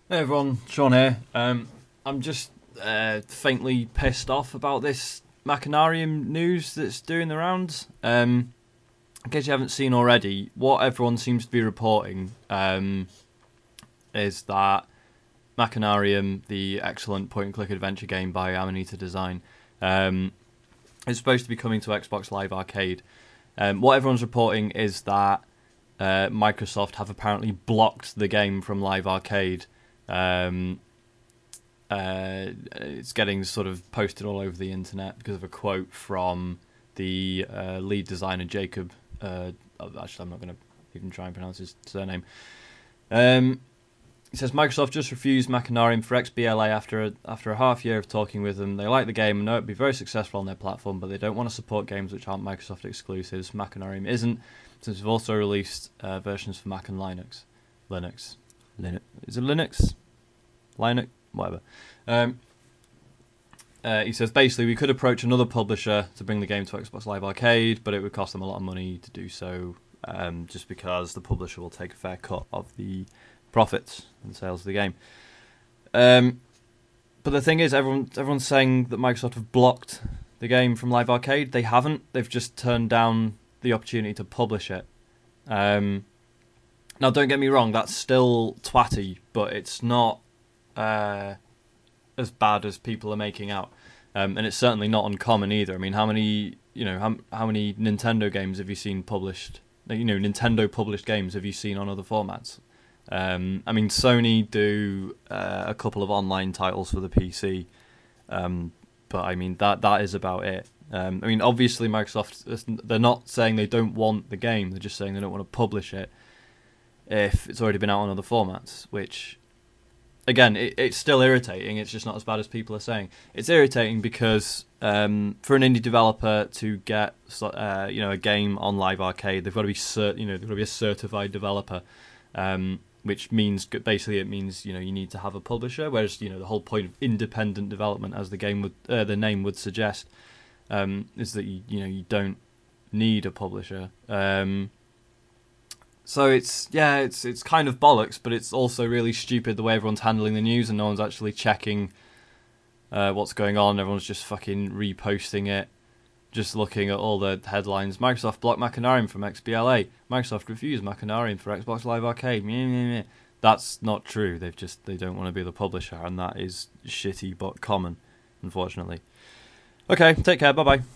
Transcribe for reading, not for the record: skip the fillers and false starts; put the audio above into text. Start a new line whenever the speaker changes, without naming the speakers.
Hey everyone, Sean here. I'm just faintly pissed off about this Machinarium news that's doing the rounds. In case you haven't seen already, what everyone seems to be reporting is that Machinarium, the excellent point-and-click adventure game by Amanita Design, is supposed to be coming to Xbox Live Arcade. What everyone's reporting is that Microsoft have apparently blocked the game from Live Arcade. It's getting sort of posted all over the internet because of a quote from the lead designer Jacob. Actually, I'm not going to even try and pronounce his surname. He says Microsoft just refused Machinarium for XBLA after a half year of talking with them. They like the game and know it'd be very successful on their platform, but they don't want to support games which aren't Microsoft exclusives. Machinarium isn't, since we've also released versions for Mac and Linux. Linux. Is it Linux? Linux? Whatever. He says basically we could approach another publisher to bring the game to Xbox Live Arcade, but it would cost them a lot of money to do so, just because the publisher will take a fair cut of the profits and sales of the game. But the thing is, everyone's saying that Microsoft have blocked the game from Live Arcade. They haven't. They've just turned down the opportunity to publish it. Now, don't get me wrong, that's still twatty, but it's not as bad as people are making out. And it's certainly not uncommon either. I mean, how many Nintendo games have you seen published? Nintendo published games have you seen on other formats? I mean, Sony do a couple of online titles for the PC, but I mean that is about it. I mean, obviously Microsoft, they're not saying they don't want the game; they're just saying they don't want to publish it if it's already been out on other formats. Which, again, it's still irritating. It's just not as bad as people are saying. It's irritating because for an indie developer to get a game on Live Arcade, they've got to be they've got to be a certified developer. Which means basically it means you need to have a publisher, whereas the whole point of independent development, as the name would suggest, is that you don't need a publisher. So it's kind of bollocks, but it's also really stupid the way everyone's handling the news and no one's actually checking what's going on. Everyone's just fucking reposting it. Just looking at all the headlines. Microsoft blocked Machinarium from XBLA. Microsoft refused Machinarium for Xbox Live Arcade. Meh, meh, meh. That's not true. They don't want to be the publisher, and that is shitty but common, unfortunately. Okay, take care. Bye bye.